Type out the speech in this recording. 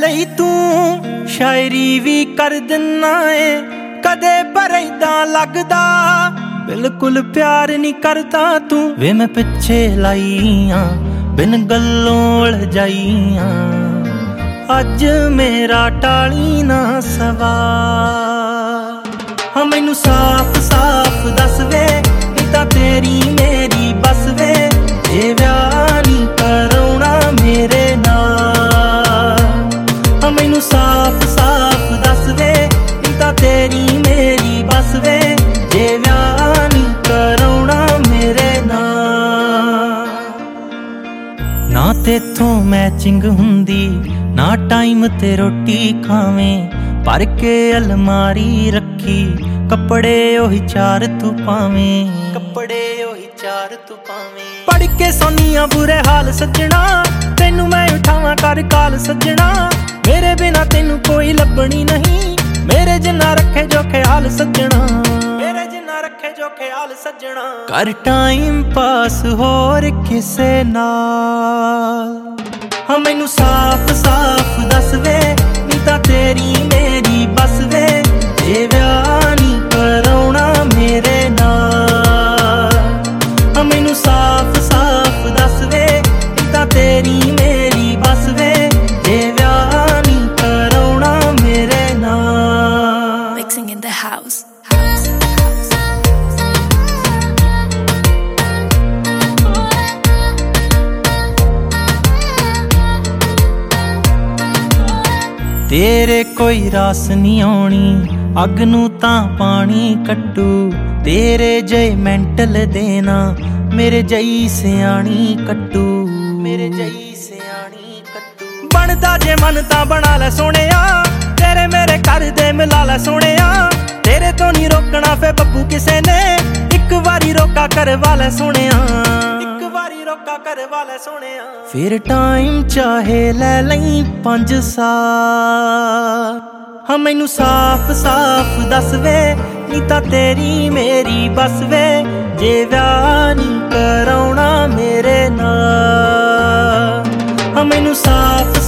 ਲਈ ਤੂੰ ਸ਼ਾਇਰੀ ਵੀ ਕਰ ਦਿੰਨਾ ਏ ਕਦੇ ਪਰ ਏਦਾਂ ਲੱਗਦਾ ਬਿਲਕੁਲ ਪਿਆਰ ਨਹੀਂ ਕਰਦਾ ਤੂੰ ਵੇ ਮੈਂ ਪਿੱਛੇ ਲਾਈਆਂ ਬਿਨ ਗੱਲੋਂ ਉਲਝਾਈਆਂ ਅੱਜ ਮੇਰਾ ਟਾਲੀ ਨਾ ਸਵਾਲ ਹਾਂ ਮੈਨੂੰ ਸਾਫ਼ ਸਾਫ਼ ਦੱਸ ਵੇ ਨੀ ਤਾਂ ਤੇਰੀ ਮੇਰੀ ਬਸ ਵੇ ਇਹ ਵਿਆਹ ਨਹੀਂ ਕਰਾਉਣਾ ਮੇਰੇ ਨਾਲ ਹਾਂ ਮੈਨੂੰ ਸਾਫ਼ ਸਾਫ਼ ਦੱਸ ਵੇ ਨੀ ਤਾਂ ਤੇਰੀ ਮੇਰੀ ਬਸ ਵੇ ਇਹ ਵਿਆਹ ਨਹੀਂ ਕਰਾਉਣਾ ਮੇਰੇ ਨਾਲ ਨਾ ਤੇਥੋਂ ਮੈਚਿੰਗ ਹੁੰਦੀ ਨਾ ਟਾਈਮ ਤੇ ਰੋਟੀ ਖਾਵੇਂ ਭਰ ਕੇ ਅਲਮਾਰੀ ਰੱਖੀ ਕੱਪੜੇ ਉਹੀ ਚਾਰ ਤੂੰ ਪਾਵੇਂ ਕੱਪੜੇ ਉਹੀ ਚਾਰ ਤੂੰ ਪਾਵੇਂ ਪੜ ਕੇ ਸੋਨੀਆਂ ਬੁਰੇ ਹਾਲ ਸੱਜਣਾ ਤੈਨੂੰ ਮੈਂ ਉਠਾਵਾਂ ਕਰ ਕਾਲ ਸੱਜਣਾ ਮੇਰੇ ਬਿਨਾ ਤੈਨੂੰ ਕੋਈ ਲੱਭਣੀ ਨਹੀਂ ਮੇਰੇ ਜਿੰਨਾ ਰੱਖੇ ਜੋ ਖਿਆਲ ਸੱਜਣਾ ਮੇਰੇ ਜਿੰਨਾ ਰੱਖੇ ਜੋ ਖਿਆਲ ਸੱਜਣਾ ਕਰ ਟਾਈਮ ਪਾਸ ਹੋਰ ਕਿਸੇ ਨਾਲ ਹਾਂ ਮੈਨੂੰ ਸਾਫ਼ ਸਾਫ਼ ਦੱਸ ਵੇ ਨੀ ਤਾਂ ਤੇਰੀ ਮੇਰੀ ਬਸ ਵੇ ਇਹ ਵਿਆਹ ਨਹੀਂ ਕਰਾਉਣਾ ਮੇਰੇ ਨਾਲ ਹਾਂ ਮੈਨੂੰ ਸਾਫ਼ ਸਾਫ਼ ਦੱਸ ਵੇ ਨੀ ਤਾਂ ਤੇਰੀ ਮੇਰੀ ਬਸ ਵੇ ਇਹ ਵਿਆਹ ਨਹੀਂ ਕਰਾਉਣਾ ਮੇਰੇ ਨਾਲ Mixing in the house. ਤੇਰੇ ਕੋਈ ਰਾਸ ਨਹੀਂ ਆਉਣੀ ਅੱਗ ਨੂੰ ਤਾਂ ਪਾਣੀ ਕੱਟੂ ਤੇਰੇ ਜੈ ਮੈਂਟਲ ਦੇਣਾ ਮੇਰੇ ਜਈ ਸਿਆਣੀ ਕੱਟੂ ਮੇਰੇ ਜਈ ਸਿਆਣੀ ਕੱਟੂ ਬਣਦਾ ਜੇ ਮਨ ਤਾਂ ਬਣਾ ਲੈ ਸੋਹਣਿਆ ਤੇਰੇ ਮੇਰੇ ਘਰ ਦੇ ਮਿਲਾ ਲੈ ਸੋਹਣਿਆ ਤੇਰੇ ਤੋਂ ਨਹੀਂ ਰੋਕਣਾ ਫੇ ਬੱਬੂ ਕਿਸੇ ਨੇ ਇੱਕ ਵਾਰੀ ਰੋਕਾ ਕਰਵਾ ਲੈ ਸੋਹਣਿਆ ਰੋਕਾ ਕਰਵਾ ਲੈ ਸੋਹਣਿਆ ਫਿਰ ਟਾਈਮ ਚਾਹੇ ਲੈ ਲਈ 5 ਸਾਲ ਹਾਂ ਮੈਨੂੰ ਸਾਫ਼ ਸਾਫ਼ ਦੱਸ ਵੇ ਨੀ ਤਾਂ ਤੇਰੀ ਮੇਰੀ ਬਸ ਵੇ ਜੇ ਵਿਆਹ ਨਹੀਂ ਕਰਾਉਣਾ ਮੇਰੇ ਨਾਲ ਹਾਂ ਮੈਨੂੰ ਸਾਫ਼